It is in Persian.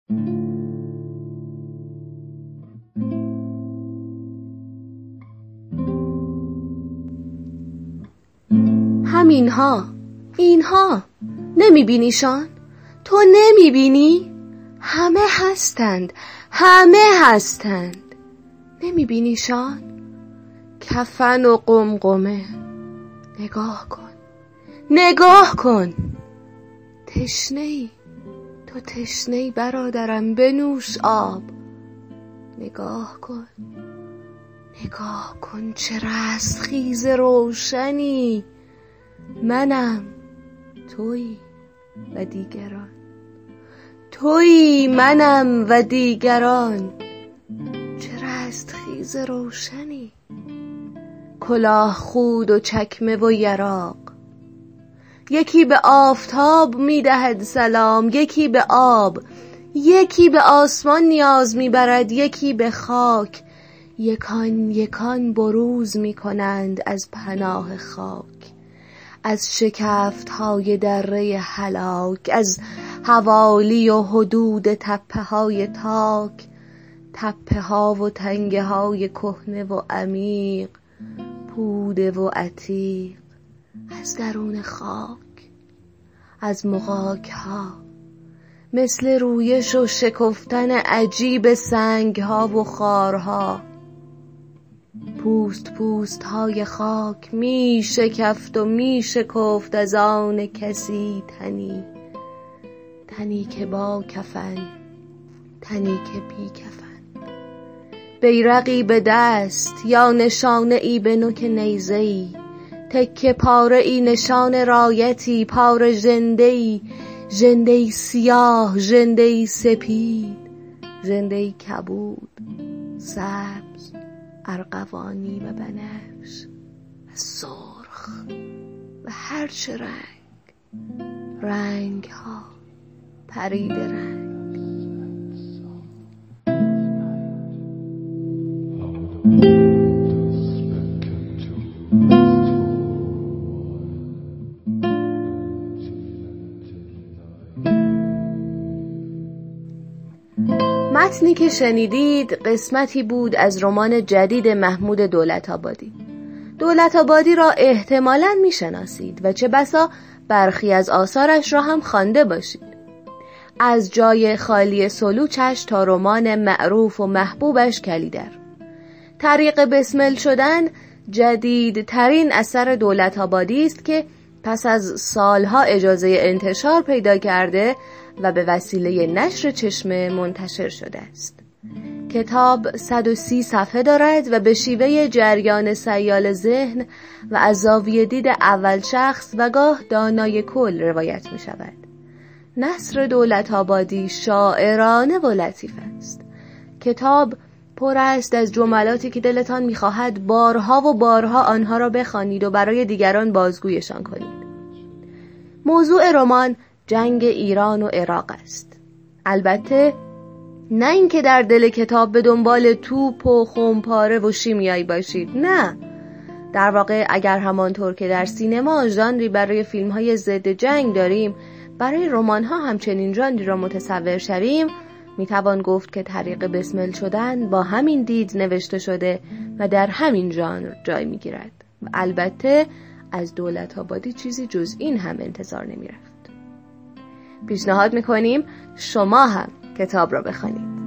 اینها نمیبینیشان؟ تو نمیبینی؟ همه هستند نمیبینیشان؟ کفن و قمقمه. نگاه کن تو تشنه‌ای برادرم، بنوش آب. نگاه کن چه رستخیز روشنی. منم، تویی منم و دیگران. چه رستخیز روشنی. کلاه خود و چکمه و یراق. یکی به آفتاب میدهد سلام، یکی به آب، یکی به آسمان نیاز میبرد، یکی به خاک. یکان بروز میکنند از پناه خاک، از شکفت‌های دره هلاک، از حوالی و حدود تپه‌های تاک، تپه‌ها و تنگه‌های کهنه و عمیق، پوده و عتیق. از درون خاک، از مغاک‌ها، مثل رویش و شکفتن عجیب سنگ‌ها و خارها. پوست های خاک می شکفت و می شکفت از آن کسی تنی که با کفن، تنی که بی کفن. بیرقی به دست یا نشانه ای به نوک نیزه‌ای، تکه پاره ای نشان رایتی، پاره ژنده‌ای سیاه، ژنده‌ای سپید، ژنده‌ای کبود، سبز، ارغوانی و بنفش و سرخ و هرچه رنگ ها پرید رنگ. متنی که شنیدید قسمتی بود از رمان جدید محمود دولت‌آبادی. دولت‌آبادی را احتمالاً می‌شناسید و چه بسا برخی از آثارش را هم خوانده باشید. از جای خالی سلوچش تا رمان معروف و محبوبش کلیدر. طریق بسمل شدن جدیدترین اثر دولت‌آبادی است که پس از سالها اجازه انتشار پیدا کرده و به وسیله نشر چشمه منتشر شده است. کتاب 130 صفحه دارد و به شیوه جریان سیال ذهن و از زاویه دید اول شخص و گاه دانای کل روایت می شود. نثر دولت‌آبادی شاعرانه و لطیف است. کتاب پر است از جملاتی که دلتان می‌خواهد بارها و بارها آنها را بخوانید و برای دیگران بازگویشان کنید. موضوع رمان جنگ ایران و عراق است. البته نه اینکه در دل کتاب به دنبال توپ و خمپاره و شیمیایی باشید، نه. در واقع اگر همانطور که در سینما ژانری برای فیلم‌های ضد جنگ داریم، برای رمان‌ها همچنین ژانری را متصور شویم، میتوان گفت که طریق بسمل شدن با همین دید نوشته شده و در همین ژانر جای میگیرد. و البته از دولت‌آبادی چیزی جز این هم انتظار نمیرفت. پیشنهاد میکنیم شما هم کتاب را بخوانید.